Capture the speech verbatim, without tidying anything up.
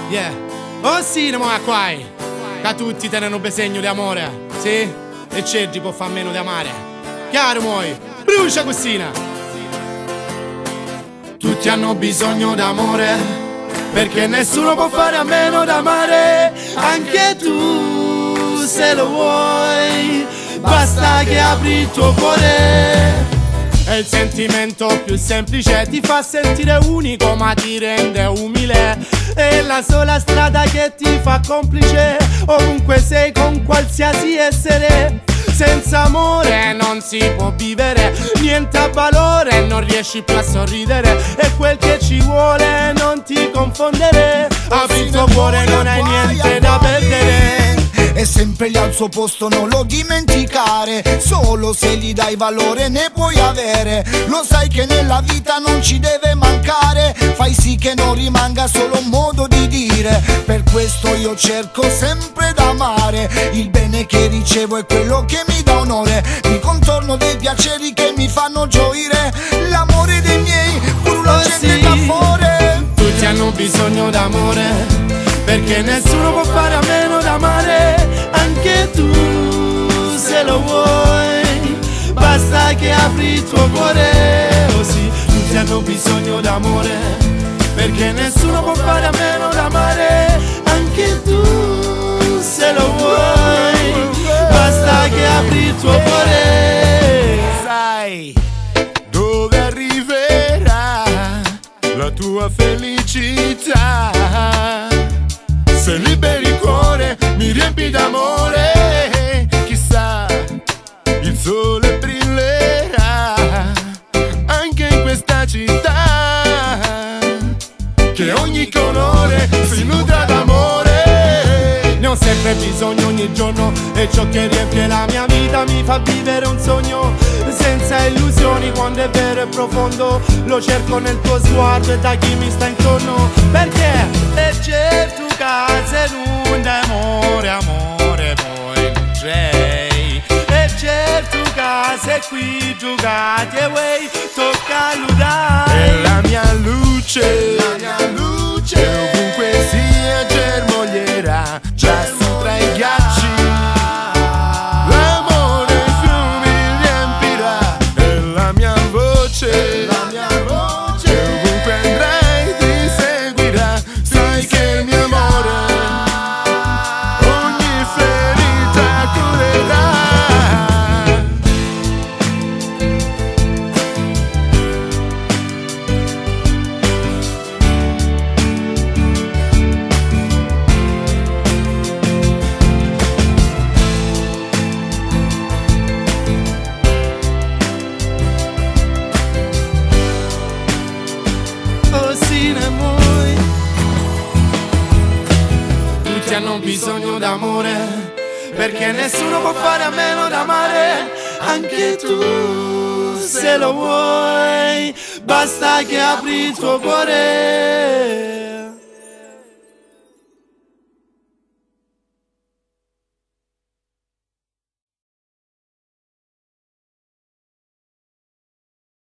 Yeah. Oh sì, ne muoia qua. Che tutti tenono bisogno di amore, sì? E Cergi può far meno di amare. Chiaro muoi, brucia cosina. Tutti hanno bisogno d'amore, perché nessuno può fare a meno d'amare. Anche tu, se lo vuoi, basta che apri il tuo cuore. E il sentimento più semplice ti fa sentire unico ma ti rende umile. È la sola strada che ti fa complice, ovunque sei con qualsiasi essere. Senza amore non si può vivere, niente ha valore, non riesci più a sorridere. E quel che ci vuole non ti confondere, apri il tuo cuore, non hai niente da perdere. E sempre lì al suo posto, non lo dimenticare. Solo se gli dai valore ne puoi avere. Lo sai che nella vita non ci deve mancare. Fai sì che non rimanga solo un modo di dire. Per questo io cerco sempre d'amare. Il bene che ricevo è quello che mi dà onore. Mi contorno dei piaceri che mi fanno gioire. L'amore dei miei, pure la Oh gente sì, da fuori. tutti hanno bisogno d'amore, perché nessuno può fare a meno d'amare. Anche tu, se lo vuoi, basta che apri il tuo cuore. Oh sì, tutti hanno bisogno d'amore, perché nessuno può fare a meno d'amare. Anche tu, se lo vuoi, basta che apri il tuo cuore. Sai dove arriverà la tua felicità? Se liberi il cuore, mi riempi d'amore. Chissà, il sole brillerà anche in questa città, che ogni colore si nutra d'amore. Ne ho sempre bisogno ogni giorno, e ciò che riempie la mia vita mi fa vivere un sogno senza illusioni. Quando è vero e profondo lo cerco nel tuo sguardo e da chi mi sta intorno. Perché è certo che se non d'amore, amore poi non c'è. E certo che se qui giocati e way tocca a ludare. È la mia luce, La mia luce, che ovunque sia germoglierà lassù tra i ghiacci. L'amore i fiumi riempirà. È la mia voce, la mia che voce. ovunque andrai ti seguirà. Sai che il mio amore ogni ferita curerà. Oh sì, ne muoi. Tutti hanno bisogno d'amore, perché nessuno può fare a meno d'amare. Anche tu, se lo vuoi, basta che apri il tuo cuore.